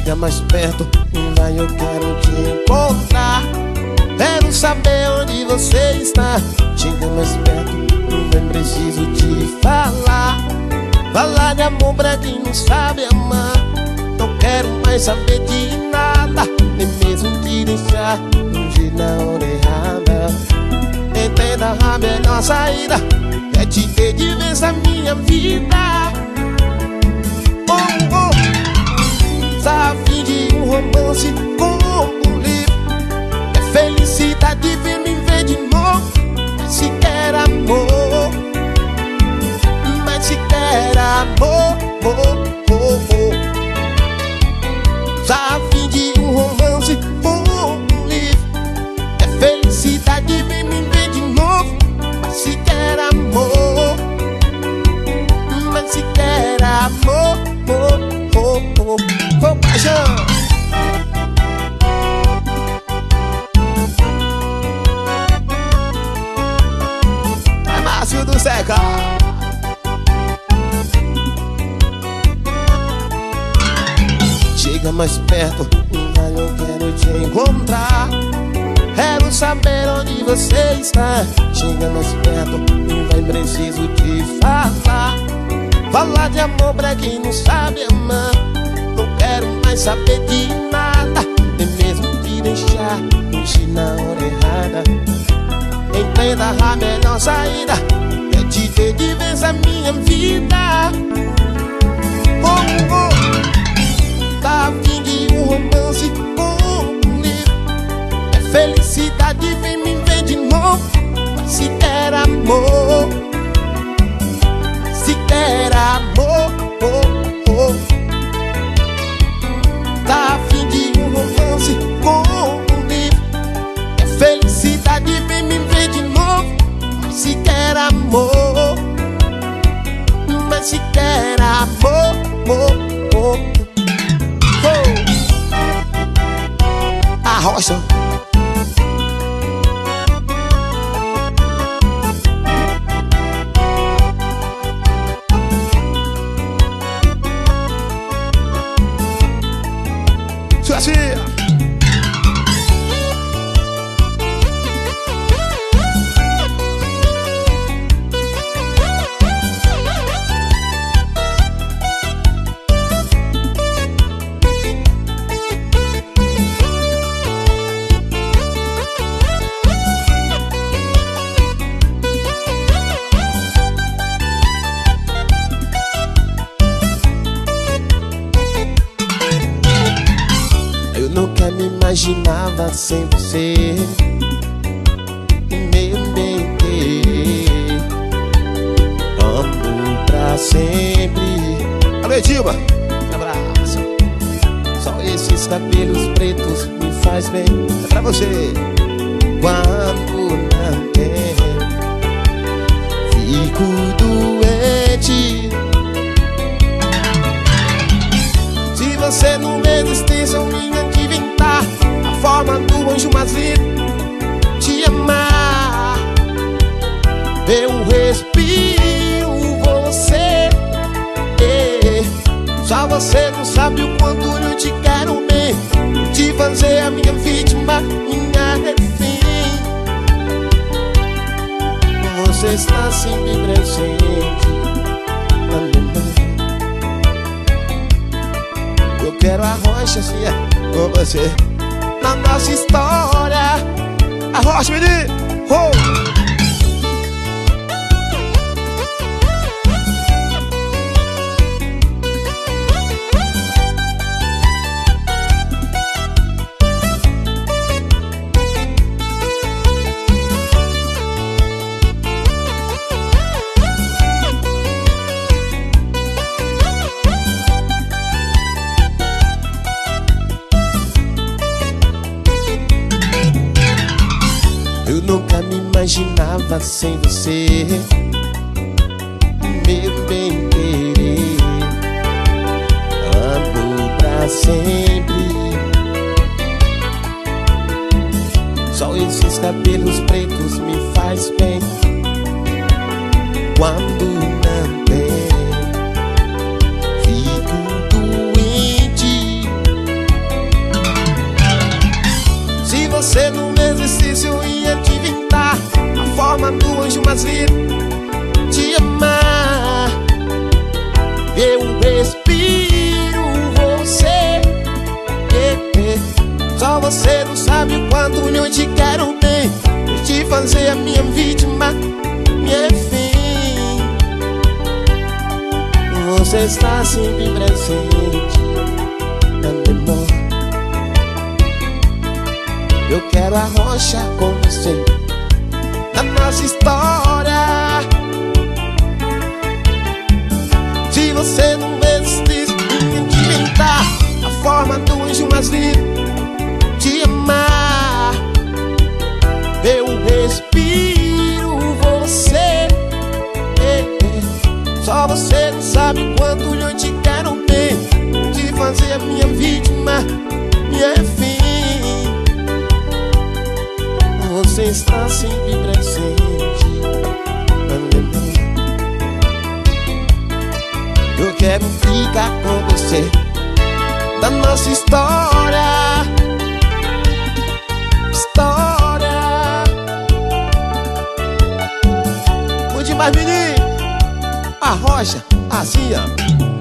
Chega mais perto, vai, eu quero te encontrar. Quero saber onde você está. Chega mais perto, vai, preciso te falar. Falar de amor pra quem não sabe amar. Não quero mais saber de nada, nem mesmo te deixar longe na hora errada. Entenda, a melhor saída é te ter de vez na minha vida. Oh, oh. Tá a fim de um romance com um livro. É felicidade ver me ver de novo. Mas se quer amor, mas se quer amor, oh, oh, oh. Tá a fim de um romance com um livro. É felicidade ver me ver de novo. Mas se quer amor, mas se quer amor, oh, oh, oh. Com paixão. É Márcio do Seca. Chega mais perto, vai, eu quero te encontrar. Quero saber onde você está. Chega mais perto, vai, preciso te falar. Falar de amor pra quem não sabe amar. Não quero mais saber de nada, nem mesmo te deixar longe na hora errada. Entenda, a melhor saída é te ter de vez a minha vida. Oh, oh. Tá a fim de um romance com um livro. É felicidade vem me ver de novo. Mas se quer amor, se quer amor, oh, oh. Tá a fim de um romance com um livro. É felicidade vem me ver de novo. Mas se quer amor, mas se quer amor, oh, oh, oh. A rocha. Suécia. Eu nunca me imaginava sem você, meu bem querer. Amo pra sempre. Alô, Dilma, um abraço. Só esses cabelos pretos me faz bem. É pra você. Quando não tem, fico doente. Se você não me existisse, eu me inventar a forma do anjo Mazito te amar. Eu respiro você, só você não sabe o quanto eu te quero bem. Te fazer a minha vítima, minha refém. Você está sempre presente na minha mão. Eu quero a rocha assim, com você na nossa história. A rocha, menino, oh! Eu nunca me imaginava sem você, meu bem querer. Amo pra sempre. Só esses cabelos pretos me faz bem. Quando não tem, fico doente. você não sabe o quanto eu te quero bem, de fazer a minha vítima, minha fim. Você está sempre presente na memória. Eu quero a rocha com você na nossa história. Se você não desiste de inventar a forma do anjo mais lindo te amar, eu respiro você. Só você não sabe quanto eu te quero bem, de fazer a minha vítima, minha fim. Você está sempre presente na memória. Eu quero ficar com você da nossa história. História. Muito mais menino. A rocha, assim, ó.